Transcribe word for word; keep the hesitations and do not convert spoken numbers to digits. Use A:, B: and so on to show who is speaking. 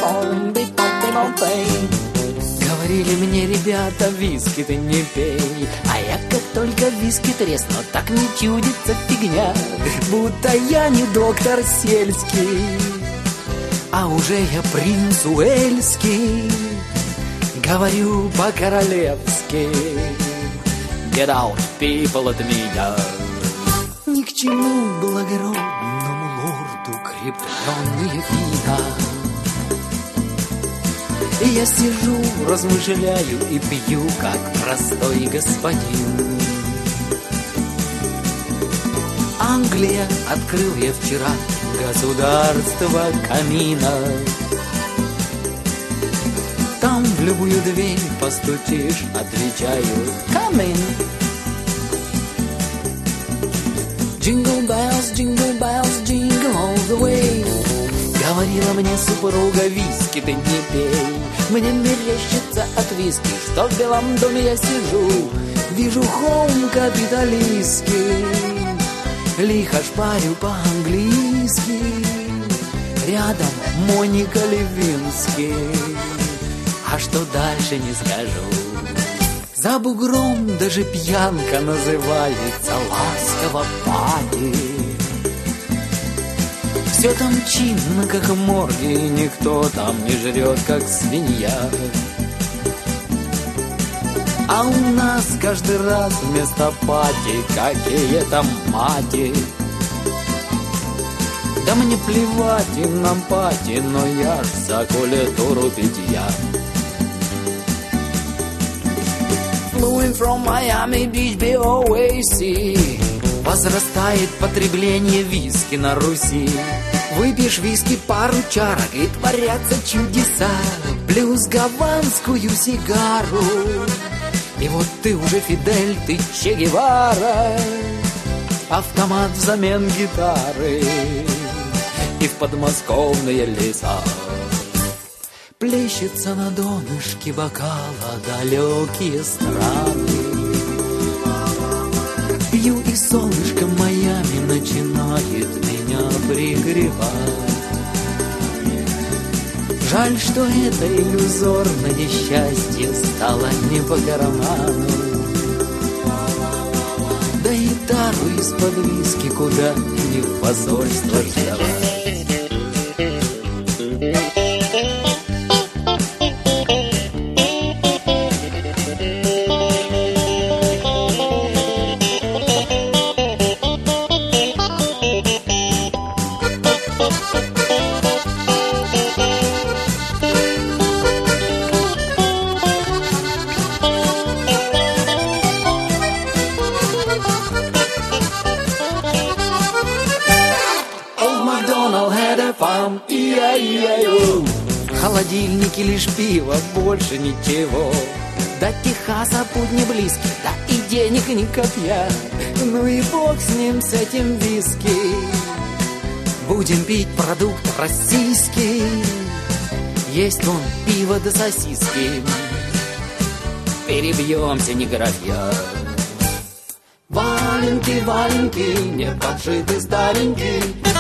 A: Говорили мне ребята, виски ты не пей, а я как только виски тресну, так не чудится фигня, будто я не доктор сельский, а уже я принц Уэльский. Говорю по-королевски: Get out, people, от меня. Ни к чему благородному лорду крепленные вина. И я сижу, размышляю и пью, как простой господин. Англия, открыл я вчера государство камина. Там в любую дверь постучишь, отвечаю: Come in. Jingle bells, jingle bells, jingle all the way. Говорила мне супруга, виски ты не пей. Мне мерещится от виски, что в Белом доме я сижу. Вижу холм капиталистский, лихо шпарю по-английски. Рядом Моника Левински. А что дальше не скажу. За бугром даже пьянка называется ласково пати. Все там чинно, как в морге, и никто там не жрет, как свинья. А у нас каждый раз вместо пати какие-то мати. Да мне плевать и на пати, но я ж за культуру питья. Flowing from Miami Beach, би о эй си. Возрастает потребление виски на Руси. Выпьешь виски пару чарок, и творятся чудеса. Плюс гаванскую сигару, и вот ты уже Фидель, ты Че Гевара. Автомат взамен гитары и в подмосковные леса. Плещется на донышке бокала далекие страны. Пью, и солнышко Майами начинает меня пригревать. Жаль, что это иллюзорное счастье стало не по карману. Да и тару из-под виски куда не в посольство сдавать. Холодильники лишь пиво, больше ничего. До Техаса путь не близкий, да и денег ни копья. Ну и бог с ним, с этим виски. Будем пить продукт российский. Есть вон пиво да сосиски. Перебьемся, не графья. Валенки, валенки, не подшиты старенький.